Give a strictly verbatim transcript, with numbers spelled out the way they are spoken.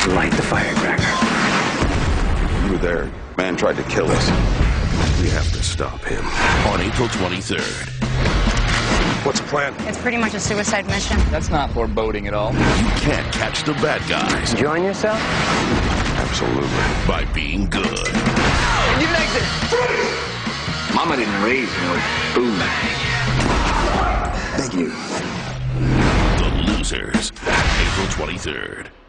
light the firecracker. You were there. Man tried to kill us. We have to stop him. On April twenty-third. What's the plan? It's pretty much a suicide mission. That's not foreboding at all. You can't catch the bad guys Enjoying yourself? Absolutely. by being good. You make it. Mama didn't raise me with food. Thank you. The Losers. April twenty-third.